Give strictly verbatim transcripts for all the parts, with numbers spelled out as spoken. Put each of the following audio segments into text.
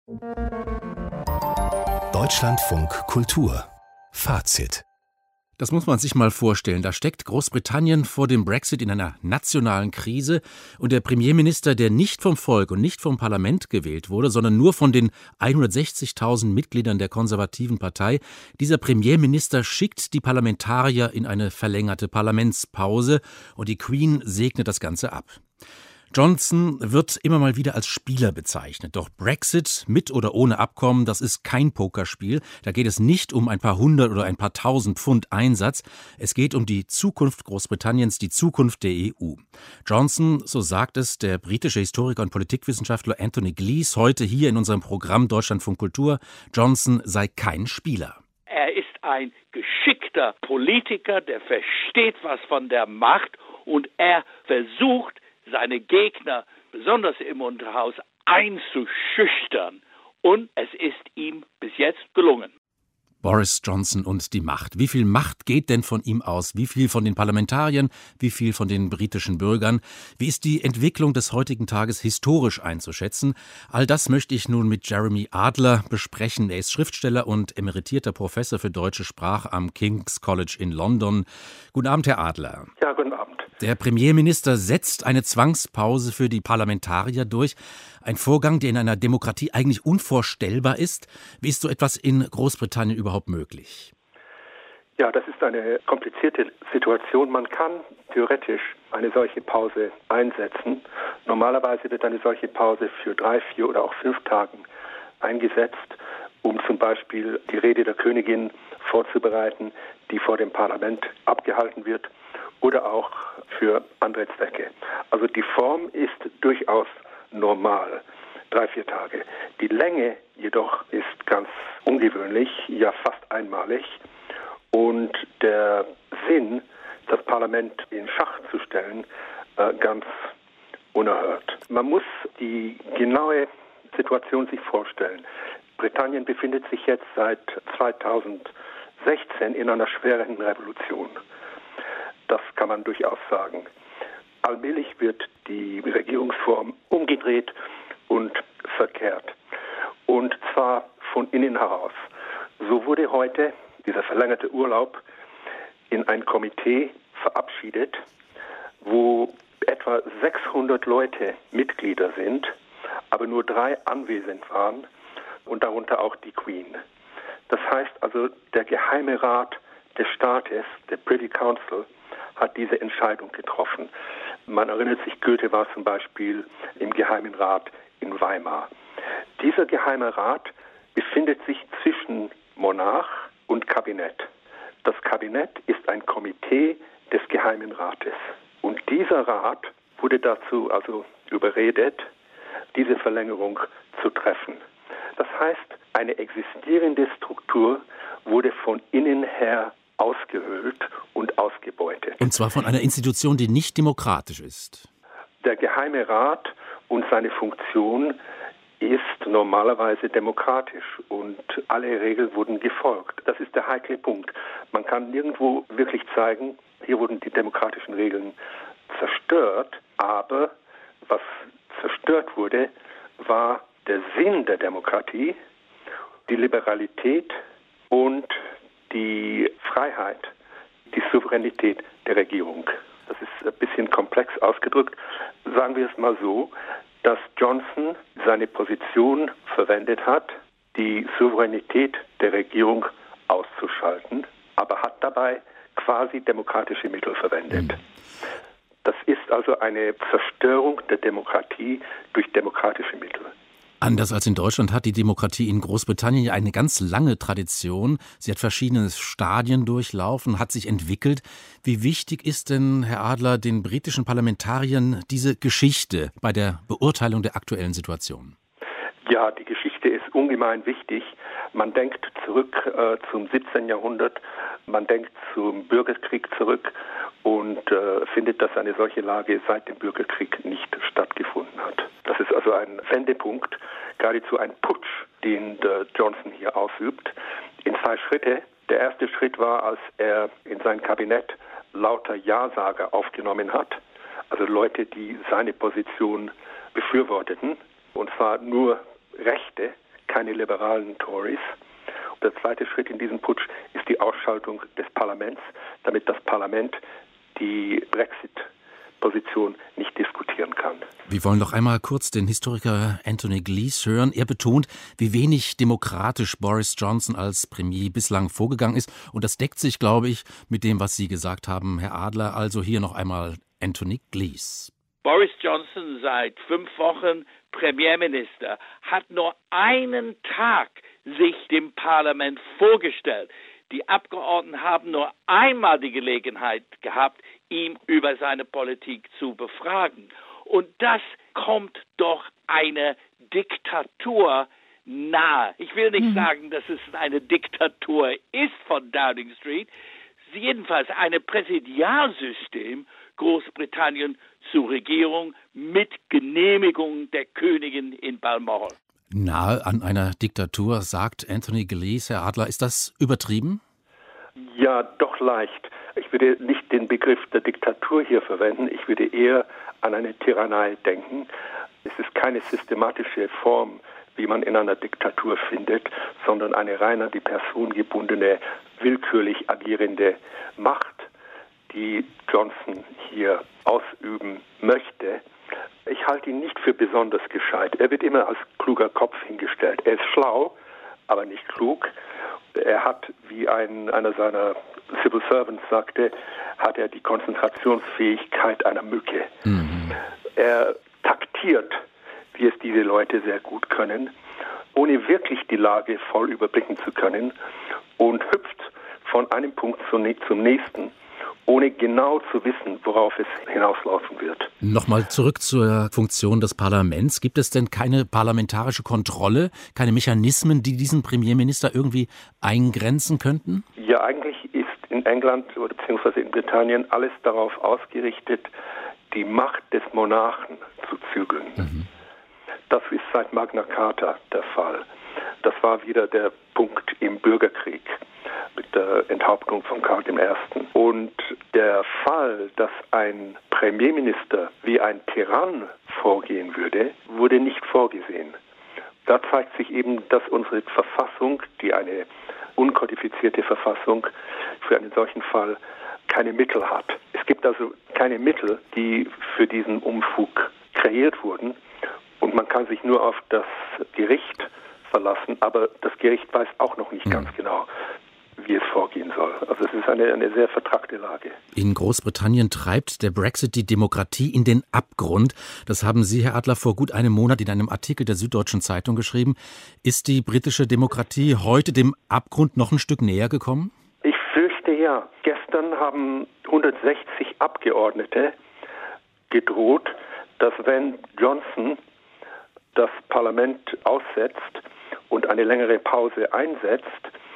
Deutschlandfunk Kultur Fazit. Das muss man sich mal vorstellen. Da steckt Großbritannien vor dem Brexit in einer nationalen Krise und der Premierminister, der nicht vom Volk und nicht vom Parlament gewählt wurde, sondern nur von den hundertsechzigtausend Mitgliedern der konservativen Partei, dieser Premierminister schickt die Parlamentarier in eine verlängerte Parlamentspause und die Queen segnet das Ganze ab. Johnson wird immer mal wieder als Spieler bezeichnet. Doch Brexit mit oder ohne Abkommen, das ist kein Pokerspiel. Da geht es nicht um ein paar hundert oder ein paar tausend Pfund Einsatz. Es geht um die Zukunft Großbritanniens, die Zukunft der E U. Johnson, so sagt es der britische Historiker und Politikwissenschaftler Anthony Glees heute hier in unserem Programm Deutschlandfunk Kultur, Johnson sei kein Spieler. Er ist ein geschickter Politiker, der versteht was von der Macht und er versucht, seine Gegner, besonders im Unterhaus, einzuschüchtern. Und es ist ihm bis jetzt gelungen. Boris Johnson und die Macht. Wie viel Macht geht denn von ihm aus? Wie viel von den Parlamentariern? Wie viel von den britischen Bürgern? Wie ist die Entwicklung des heutigen Tages historisch einzuschätzen? All das möchte ich nun mit Jeremy Adler besprechen. Er ist Schriftsteller und emeritierter Professor für deutsche Sprache am King's College in London. Guten Abend, Herr Adler. Ja, guten Abend. Der Premierminister setzt eine Zwangspause für die Parlamentarier durch. Ein Vorgang, der in einer Demokratie eigentlich unvorstellbar ist. Wie ist so etwas in Großbritannien überhaupt möglich? Ja, das ist eine komplizierte Situation. Man kann theoretisch eine solche Pause einsetzen. Normalerweise wird eine solche Pause für drei, vier oder auch fünf Tagen eingesetzt, um zum Beispiel die Rede der Königin vorzubereiten, die vor dem Parlament abgehalten wird, oder auch für andere Zwecke. Also die Form ist durchaus normal, drei, vier Tage. Die Länge jedoch ist ganz ungewöhnlich, ja fast einmalig. Und der Sinn, das Parlament in Schach zu stellen, äh, ganz unerhört. Man muss die genaue Situation sich vorstellen. Britannien befindet sich jetzt seit zweitausendsechzehn in einer schweren Revolution. Das kann man durchaus sagen. Allmählich wird die Regierungsform umgedreht und verkehrt. Und zwar von innen heraus. So wurde heute dieser verlängerte Urlaub in ein Komitee verabschiedet, wo etwa sechshundert Leute Mitglieder sind, aber nur drei anwesend waren und darunter auch die Queen. Das heißt also, der Geheime Rat des Staates, der Privy Council, hat diese Entscheidung getroffen. Man erinnert sich, Goethe war zum Beispiel im Geheimen Rat in Weimar. Dieser Geheime Rat befindet sich zwischen Monarch und Kabinett. Das Kabinett ist ein Komitee des Geheimen Rates. Und dieser Rat wurde dazu also überredet, diese Verlängerung zu treffen. Das heißt, eine existierende Struktur wurde von innen her ausgehöhlt und ausgebeutet. Und zwar von einer Institution, die nicht demokratisch ist. Der Geheime Rat und seine Funktion ist normalerweise demokratisch und alle Regeln wurden gefolgt. Das ist der heikle Punkt. Man kann nirgendwo wirklich zeigen, hier wurden die demokratischen Regeln zerstört, aber was zerstört wurde, war der Sinn der Demokratie, die Liberalität und die Freiheit, die Souveränität der Regierung. Das ist ein bisschen komplex ausgedrückt. Sagen wir es mal so, dass Johnson seine Position verwendet hat, die Souveränität der Regierung auszuschalten, aber hat dabei quasi demokratische Mittel verwendet. Mhm. Das ist also eine Zerstörung der Demokratie durch demokratische Mittel. Anders als in Deutschland hat die Demokratie in Großbritannien eine ganz lange Tradition. Sie hat verschiedene Stadien durchlaufen, hat sich entwickelt. Wie wichtig ist denn, Herr Adler, den britischen Parlamentariern diese Geschichte bei der Beurteilung der aktuellen Situation? Ja, die Geschichte ist ungemein wichtig. Man denkt zurück äh, zum siebzehnten Jahrhundert, man denkt zum Bürgerkrieg zurück und äh, findet, dass eine solche Lage seit dem Bürgerkrieg nicht stattgefunden hat. Das ist also ein Wendepunkt, geradezu ein Putsch, den der Johnson hier ausübt, in zwei Schritte. Der erste Schritt war, als er in sein Kabinett lauter Ja-Sager aufgenommen hat, also Leute, die seine Position befürworteten, und zwar nur Rechte, keine liberalen Tories. Und der zweite Schritt in diesem Putsch ist die Ausschaltung des Parlaments, damit das Parlament die Brexit-Position nicht diskutieren kann. Wir wollen noch einmal kurz den Historiker Anthony Gleeson hören. Er betont, wie wenig demokratisch Boris Johnson als Premier bislang vorgegangen ist. Und das deckt sich, glaube ich, mit dem, was Sie gesagt haben, Herr Adler. Also hier noch einmal Anthony Gleeson. Boris Johnson, seit fünf Wochen Premierminister, hat nur einen Tag sich dem Parlament vorgestellt. Die Abgeordneten haben nur einmal die Gelegenheit gehabt, ihn über seine Politik zu befragen. Und das kommt doch einer Diktatur nahe. Ich will nicht mhm. sagen, dass es eine Diktatur ist von Downing Street. Jedenfalls ein Präsidialsystem Großbritannien zur Regierung mit Genehmigung der Königin in Balmoral. Nahe an einer Diktatur, sagt Anthony Gleeson. Herr Adler, ist das übertrieben? Ja, doch leicht. Ich würde nicht den Begriff der Diktatur hier verwenden. Ich würde eher an eine Tyrannei denken. Es ist keine systematische Form, wie man in einer Diktatur findet, sondern eine rein an die Person gebundene, willkürlich agierende Macht, die Johnson hier ausüben möchte. Ich halte ihn nicht für besonders gescheit. Er wird immer als kluger Kopf hingestellt. Er ist schlau, aber nicht klug. Er hat, wie ein, einer seiner Civil Servants sagte, hat er die Konzentrationsfähigkeit einer Mücke. Mhm. Er taktiert, wie es diese Leute sehr gut können, ohne wirklich die Lage voll überblicken zu können, und hüpft von einem Punkt zum nächsten, ohne genau zu wissen, worauf es hinauslaufen wird. Nochmal zurück zur Funktion des Parlaments. Gibt es denn keine parlamentarische Kontrolle, keine Mechanismen, die diesen Premierminister irgendwie eingrenzen könnten? Ja, eigentlich ist in England oder beziehungsweise in Britannien alles darauf ausgerichtet, die Macht des Monarchen zu zügeln. Mhm. Das ist seit Magna Carta der Fall. Das war wieder der Punkt im Bürgerkrieg mit der Enthauptung von Karl der Erste. Und der Fall, dass ein Premierminister wie ein Tyrann vorgehen würde, wurde nicht vorgesehen. Da zeigt sich eben, dass unsere Verfassung, die eine unkodifizierte Verfassung, für einen solchen Fall keine Mittel hat. Es gibt also keine Mittel, die für diesen Unfug kreiert wurden. Und man kann sich nur auf das Gericht verlassen, aber das Gericht weiß auch noch nicht mhm. ganz genau, wie es vorgehen soll. Also es ist eine, eine sehr vertrackte Lage. In Großbritannien treibt der Brexit die Demokratie in den Abgrund. Das haben Sie, Herr Adler, vor gut einem Monat in einem Artikel der Süddeutschen Zeitung geschrieben. Ist die britische Demokratie heute dem Abgrund noch ein Stück näher gekommen? Ich fürchte ja. Gestern haben hundertsechzig Abgeordnete gedroht, dass wenn Johnson das Parlament aussetzt und eine längere Pause einsetzt,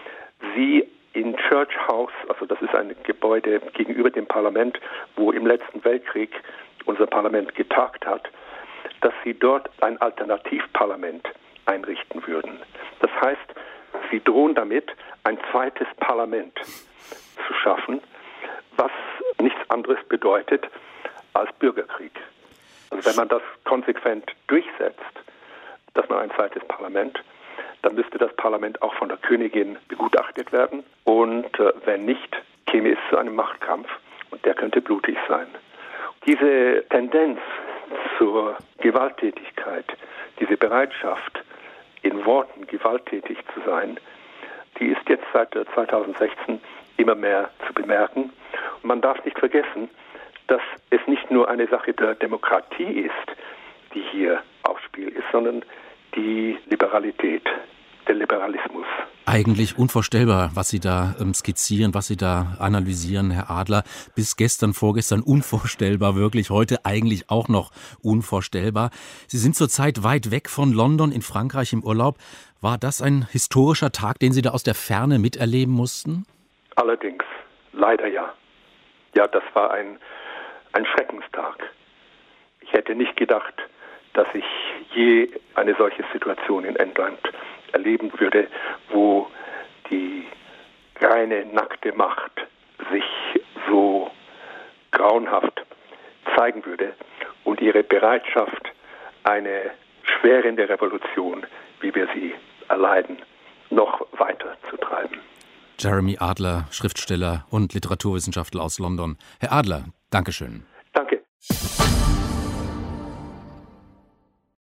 sie in Church House, also das ist ein Gebäude gegenüber dem Parlament, wo im letzten Weltkrieg unser Parlament getagt hat, dass sie dort ein Alternativparlament einrichten würden. Das heißt, sie drohen damit, ein zweites Parlament zu schaffen, was nichts anderes bedeutet als Bürgerkrieg. Also wenn man das konsequent durchsetzt, dass man ein zweites Parlament, dann müsste das Parlament auch von der Königin begutachtet werden. Und äh, wenn nicht, käme es zu einem Machtkampf und der könnte blutig sein. Diese Tendenz zur Gewalttätigkeit, diese Bereitschaft, in Worten gewalttätig zu sein, die ist jetzt seit zweitausendsechzehn immer mehr zu bemerken. Und man darf nicht vergessen, dass es nicht nur eine Sache der Demokratie ist, die hier aufs Spiel ist, sondern die Liberalität, der Liberalismus. Eigentlich unvorstellbar, was Sie da ähm, skizzieren, was Sie da analysieren, Herr Adler. Bis gestern, vorgestern unvorstellbar, wirklich heute eigentlich auch noch unvorstellbar. Sie sind zurzeit weit weg von London in Frankreich im Urlaub. War das ein historischer Tag, den Sie da aus der Ferne miterleben mussten? Allerdings, leider ja. Ja, das war ein, ein Schreckenstag. Ich hätte nicht gedacht, dass ich je eine solche Situation in England erleben würde, wo die reine nackte Macht sich so grauenhaft zeigen würde und ihre Bereitschaft, eine schwerende Revolution, wie wir sie erleiden, noch weiter zu treiben. Jeremy Adler, Schriftsteller und Literaturwissenschaftler aus London. Herr Adler, Dankeschön. Danke.